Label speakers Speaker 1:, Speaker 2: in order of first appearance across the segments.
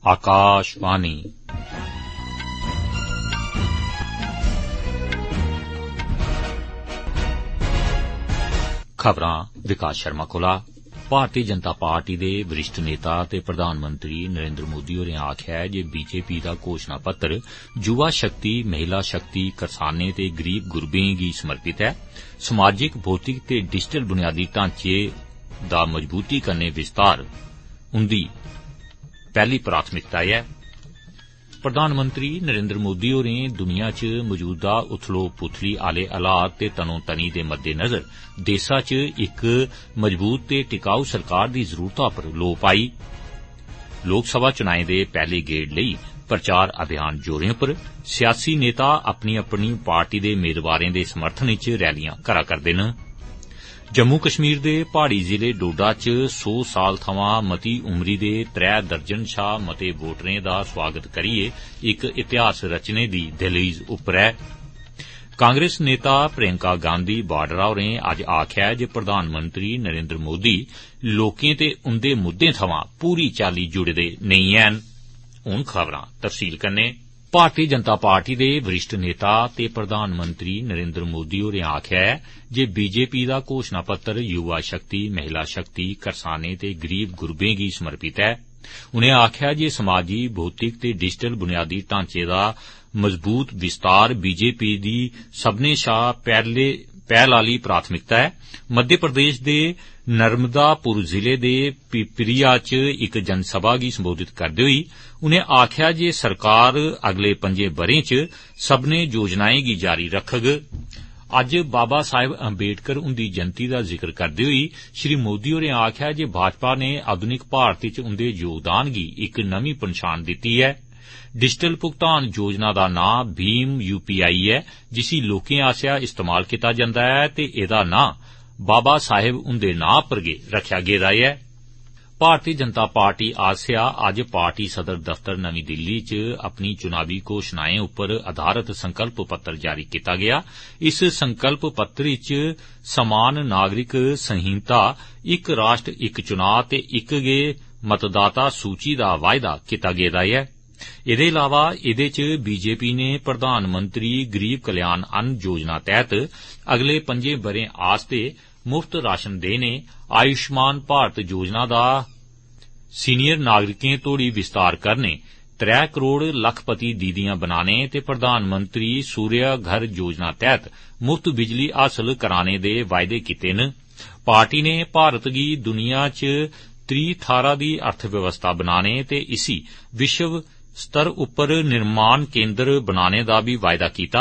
Speaker 1: आकाशवाणी खबरां विकास शर्मा कोला। भारतीय जनता पार्टी दे वरिष्ठ नेता ते प्रधानमंत्री नरेंद्र मोदी होरें आखेआ है जे बीजेपी दा घोषणा पत्र युवा शक्ति, महिला शक्ति, करसानें ते गरीब गुरबें गी समर्पित है। समाजिक, भौतिक ते डिजिटल बुनियादी ढांचे दा मजबूती कन्नै विस्तार उंदी पैहली प्राथमिकता ऐ। प्रधानमंत्री नरेंद्र मोदी होरें दुनिया च मौजूदा उथलो पुथली आले हालात ते तनोतनी दे मद्देनजर देसा च इक मजबूत ते टिकाऊ सरकार दी जरूरता पर लोऽ पाई। लोकसभा चुनाएं दे पैहले गेड़ लेई प्रचार अभियान जोरें पर, सियासी नेता अपनी अपनी पार्टी दे मेदवारें दे समर्थन च रैलियां करा करदे न। जम्मू कश्मीर दे पहाड़ी जिले डोडा च 100 साल थमां मती उमरी दे 3 दर्जन शा मते वोटरें दा स्वागत करियै इक इतिहास रचने दी दहलीज उप्पर ऐ। कांग्रेस नेता प्रियंका गांधी वाड्रा होरें अज्ज आखेआ जे प्रधानमंत्री नरेंद्र मोदी लोकें ते उंदे मुद्दें थमां पूरी चाल्ली जुड़े दे नेईं हैन। हुण खबरां तफसील कन्नै। भारतीय जनता पार्टी दे वरिष्ठ नेता ते प्रधानमंत्री नरेंद्र मोदी होरें आखेआ है जे बीजेपी दा घोषणा पत्र युवा शक्ति, महिला शक्ति, करसानें ते गरीब गुरबें गी समर्पित है। उनें आखेआ जे समाजी, भौतिक ते डिजिटल बुनियादी ढांचे दा मजबूत विस्तार बीजेपी दी सब्बनें शा पैहल आली प्राथमिकता है। मध्य प्रदेश दे नर्मदापुर जिले दे पिपरिया च इक जनसभा गी संबोधित करदे होई उनें आखेआ जे सरकार अगले 5 ब'रें च सब्बनें योजनाएं गी जारी रखग। अज्ज बाबा साहेब अम्बेडकर हुंदी जयंती दा जिक्र करदे होई श्री मोदी होरें आखेआ जे भाजपा ने आधुनिक भारत च उंदे योगदान गी इक नमीं पन्छान दित्ती है। डिजिटल भुगतान योजना दा नां भीम यूपीआई है, जिसी लोकें आसेआ इस्तेमाल कीता जंदा है ते एदा नां बाबा साहेब हुंदे नां पर गै रखेआ गेदा ऐ। भारतीय जनता पार्टी आसेआ अज्ज पार्टी सदर दफ्तर नमीं दिल्ली च अपनी चुनावी घोषणाएं उप्पर आधारित संकल्प पत्र जारी कीता गेआ। इस संकल्प पत्र च समान नागरिक संहिता, इक राष्ट्र इक चुनां ते इक गै मतदाता सूची दा वायदा कीता गेदा ऐ। एदे इलावा एदे च बीजेपी ने प्रधानमंत्री गरीब कल्याण अन्न योजना तैहत अगले 5 ब'रें आस्ते मुफ्त राशन देने, आयुष्मान भारत योजना दा सीनियर नागरिकें तोड़ी विस्तार करने, 3 करोड़ लखपति दीदियां बनाने ते प्रधानमंत्री सूर्य घर योजना तैहत मुफ्त बिजली हासल कराने दे वायदे कीते न। पार्टी ने भारत गी दुनिया च त्री थाहरा दी अर्थव्यवस्था बनाने ते इसी विश्व स्तर उप्पर निर्माण केंद्र बनाने दा बी वायदा कीता।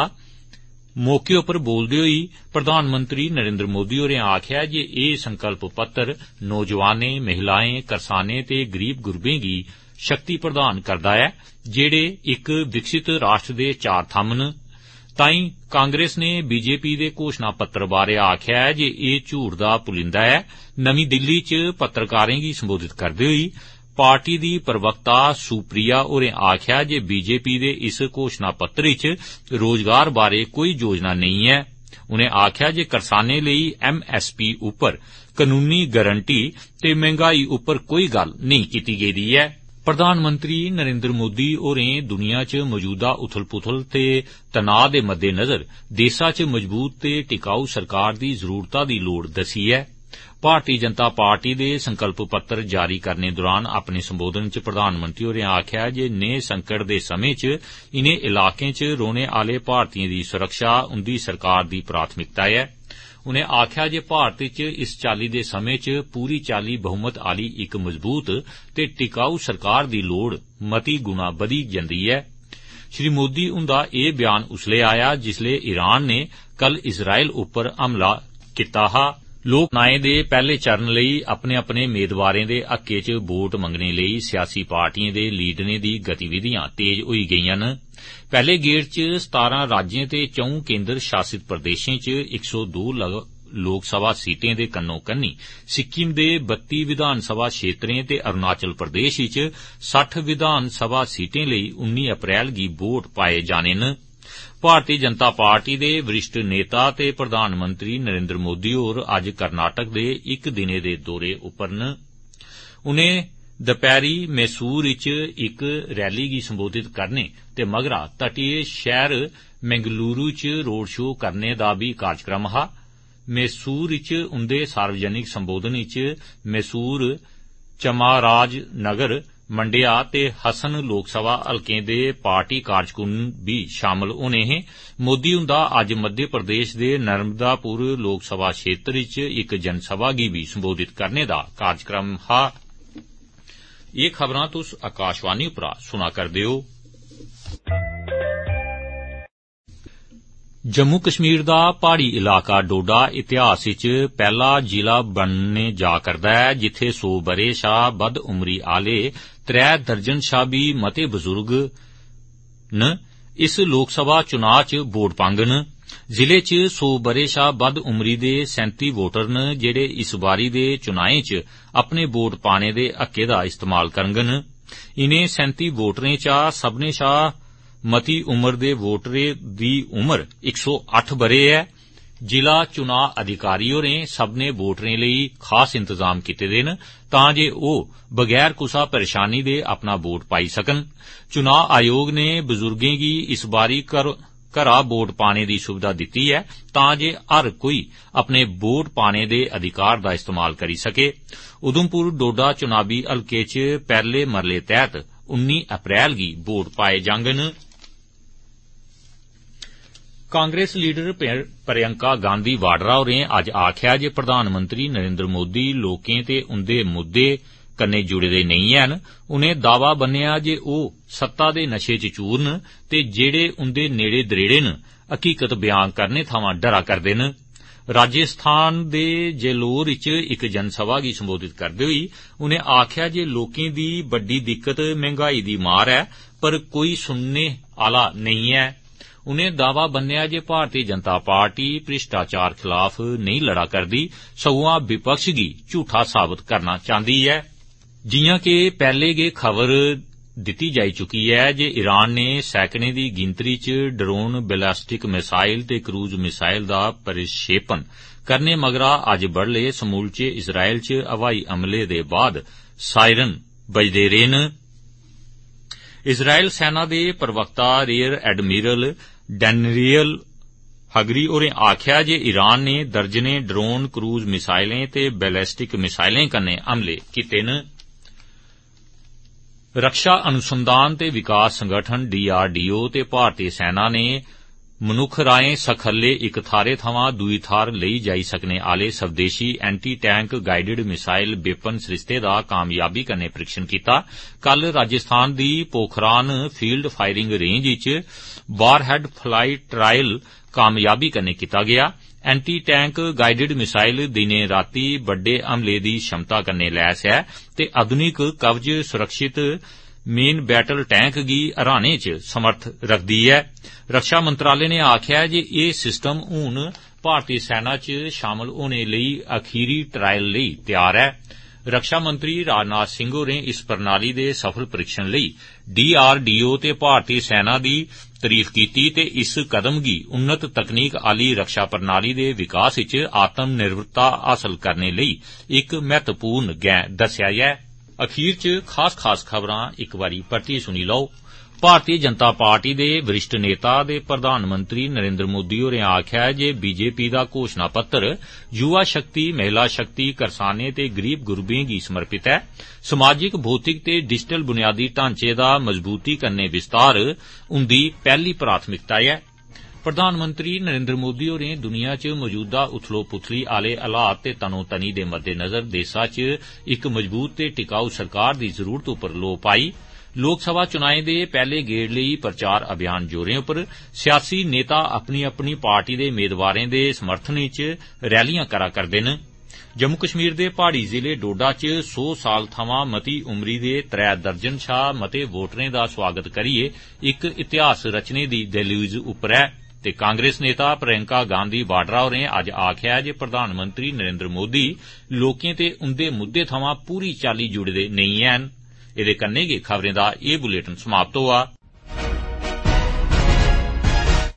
Speaker 1: मौके उप्पर बोलदे होई प्रधानमंत्री नरेंद्र मोदी होरें आखेआ जे एह संकल्प पत्र नौजवानें, महिलाएं, करसानें ते गरीब गुरबें गी शक्ति प्रदान करदा ऐ, जेड़े इक विकसित राष्ट्र दे 4 थम्म न। ताईं कांग्रेस ने बीजेपी दे घोषणा पत्र बारै आखेआ है जे एह झूठ दा पुलिंदा ऐ। नमीं दिल्ली च पत्रकारें गी संबोधित करदे होई पार्टी दी प्रवक्ता सुप्रिया होरें आखेआ जे बीजेपी दे इस घोषणा पत्र च रोजगार बारै कोई योजना नेईं ऐ। उनें आखेआ जे करसानें लेई एमएसपी उप्पर कानूनी गारंटी ते महंगाई उप्पर कोई गल्ल नेईं कीती गेदी ऐ। प्रधानमंत्री नरेंद्र मोदी होरें दुनिया च मौजूदा उथल पुथल ते तनाऽ दे मद्देनजर देसा च मजबूत ते टिकाऊ सरकार दी जरूरता दी लोड़ दस्सी ऐ। भारतीय जनता पार्टी दे संकल्प पत्र जारी करने दौरान अपने संबोधन च प्रधानमंत्री होरें आखेआ जे नेह संकट दे समें च इनें इलाकें च रौहने आले भारतीयें दी सुरक्षा उंदी सरकार दी प्राथमिकता ऐ। उनें आखेआ जे भारत च इस चाल्ली दे समें च पूरी चाल्ली बहुमत आली इक मजबूत ते टिकाऊ सरकार दी लोड़ मती गुणा बधी जंदी ऐ। श्री मोदी हुंदा एह बयान उसलै आया जिसलै ईरान ने कल इजराइल उप्पर हमला कीता हा। लोक चुनाएं दे पैहले चरण लेई अपने अपने मेदवारें दे हक्कै च वोट मंगने लेई सियासी पार्टिएं दे लीडरें दी गतिविधियां तेज होई गेईआं न। पैहले गेड़ च 17 राज्यें ते 4 केंद्र शासित प्रदेशें च 102 लोकसभा सीटें दे कन्नो कन्नी सिक्किम दे 32 विधान सभा क्षेत्रें ते अरुणाचल प्रदेश च 60 विधान सभा सीटें लेई 19 अप्रैल गी वोट पाए जाने न। भारतीय जनता पार्टी दे वरिष्ठ नेता ते प्रधानमंत्री नरेंद्र मोदी होर अज्ज कर्नाटक दे इक दिने दे दौरे उप्पर न। उनें दपैहरी मैसूर च इक रैली गी संबोधित करने ते मगरा तटीय शहर मैंगलुरू च रोड शो करने दा बी कार्यक्रम हा। मैसूर च उन्दे सार्वजनिक संबोधन च मैसूर, चमाराजनगर, मंडिया ते हसन लोक सभा हल्कें दे पार्टी कारजकुन बी शामल होने हे। मोदी हुंदा अज्ज मध्य प्रदेश दे नर्मदापुर लोक सभा क्षेत्र च इक जनसभा गी बी संबोधित करने दा कार्यक्रम हा। एह खबरां तुस आकाशवाणी उप्परा सुना करदे हो। जम्मू कश्मीर दा पहाड़ी इलाका डोडा इतिहास च पहला जिला बनने जा करदा ऐ जित्थे 100 बरे शा बद्ध उमरी आले 3 दर्जन शा भी मते बजुर्ग न इस लोक सभा चुनां च वोट पांगन। जिले च 100 बरे शा बद्ध उमरी दे 37 वोटर न जेड़े इस बारी दे चुनाएं च अपने वोट पाने दे हक्कै दा इस्तेमाल करङन। इनें 37 वोटरें चा सब्बनें शा मती उम्र दे वोटरें दी उम्र 108 बरे ऐ। जिला चुनां अधिकारी होरें सब्बनें वोटरें लेई खास इंतजाम कीते दे न तां जे ओह बगैर कुसा परेशानी दे अपना वोट पाई सकन। चुनां आयोग ने बजुर्गें गी इस बारी घरा वोट पाने दी सुविधा दित्ती ऐ तां जे हर कोई अपने वोट पाने दे अधिकार दा इस्तेमाल करी सके। उधमपुर डोडा चुनावी हल्के च पैहले मरले तैहत 19 अप्रैल गी वोट पाए जाङन। कांग्रेस लीडर प्रियंका गांधी वाड्रा होरें अज्ज आखेआ जे प्रधानमंत्री नरेंद्र मोदी लोकें ते उन्दे मुद्दे कन्नै जुड़े दे नेईं हैन। उनें दावा बन्नेआ जे ओह सत्ता दे नशे च चूर न ते जेड़े उन्दे नेड़े दरेड़े न हकीकत बयान करने थमां डरा करदे न। राजस्थान दे जेलोर च इक जनसभा गी संबोधित करदे होई उनें आखेआ जे लोकें दी बड्डी दिक्कत महंगाई दी मार ऐ पर कोई सुनने आला नेईं ऐ। उनें दावा बन्नेआ जे भारतीय जनता पार्टी भ्रिष्टाचार खिलाफ नेईं लड़ा करदी सगुआं विपक्ष गी झूठा साबत करना चाहदी ऐ। जियां कि पैहले गै खबर दित्ती जाई चुकी ऐ जे ईरान ने सैकड़ें दी गिनतरी च ड्रोन, बैलिस्टिक मिसाइल ते क्रूज मिसाइल दा प्रक्षेपण करने मगरा अज्ज बडले समूलचे इजराइल च हवाई हमले दे बाद सायरन बजदे रेह् न। इजराइल सेना दे प्रवक्ता रियर एडमिरल डैनियल हगरी होरें आखेआ जे ईरान ने दर्जनें ड्रोन, क्रूज मिसाइलें ते बैलिस्टिक मिसाइलें कन्नै हमले कीते न। रक्षा अनुसंधान ते विकास संगठन DRDO ते भारतीय सेना ने मनुक्ख राएं सखल्ले इक थाह्रै थमां दूई थाह्र लेई जाई सकने आले स्वदेशी anti tank guided missile weapon सरिस्ते दा कामयाबी कन्नै परीक्षण कीता। कल राजस्थान दी पोखरान फील्ड फायरिंग रेंज च वारहेड फ्लाई ट्रायल कामयाबी कन्नै कीता गेआ। एंटी टैंक गाइडेड मिसाइल दिनें रातीं बड्डे हमले दी क्षमता कन्नै लैस ऐ ते आधुनिक कवच सुरक्षित मेन बैटल टैंक गी हराने च समर्थ रखदी ऐ। रक्षा मंत्रालय ने आखेआ जे एह सिस्टम हून भारतीय सेना च शामल होने लेई अखीरी ट्रायल लेई तैयार ऐ। रक्षा मंत्री राजनाथ सिंह होरें इस प्रणाली दे सफल परीक्षण लेई DRDO ते भारतीय सेना दी तारीफ कीती ते इस कदम गी उन्नत तकनीक आली रक्षा प्रणाली दे विकास च आत्म निर्भरता हासल करने लेई इक महत्वपूर्ण गैं दस्सेआ ऐ। अखीर च खास खबरां इक बारी परतियै सुनी लओ। भारतीय जनता पार्टी दे वरिष्ठ नेता ते प्रधानमंत्री नरेंद्र मोदी होरें आखेआ जे BJP दा घोषणा पत्र युवा शक्ति, महिला शक्ति, करसानें ते गरीब गुरबें गी समर्पित ऐ। समाजिक, भौतिक ते डिजिटल बुनियादी ढांचे दा मजबूती कन्नै विस्तार उंदी पैहली प्राथमिकता ऐ। प्रधानमंत्री नरेंद्र मोदी होरें दुनिया च मौजूदा उथलो पुथली आले हालात ते तनोतनी दे मद्देनजर देसा च इक मजबूत ते टिकाऊ सरकार दी जरूरत उप्पर लोऽ पाई। लोकसभा चुनाएं दे पैहले गेड़ लेई प्रचार अभियान जोरें उप्पर सियासी नेता अपनी अपनी पार्टी दे मेदवारें दे समर्थन च रैलियां करा करदे न। जम्मू कश्मीर दे पहाड़ी जिले डोडा च 100 साल थमां मती उमरी दे 3 दर्जन शा मते वोटरें दा स्वागत करियै इक इतिहास रचने दी दलील उप्पर ऐ ते कांग्रेस नेता प्रियंका गांधी वाड्रा होरें अज्ज आखेआ जे प्रधानमंत्री नरेंद्र मोदी लोकें ते उन्दे मुद्दे थमां पूरी चाल्ली जुड़े दे नेईं हैन। एदे कन्नै गै खबरें दा एह बुलेटिन समाप्त होआ।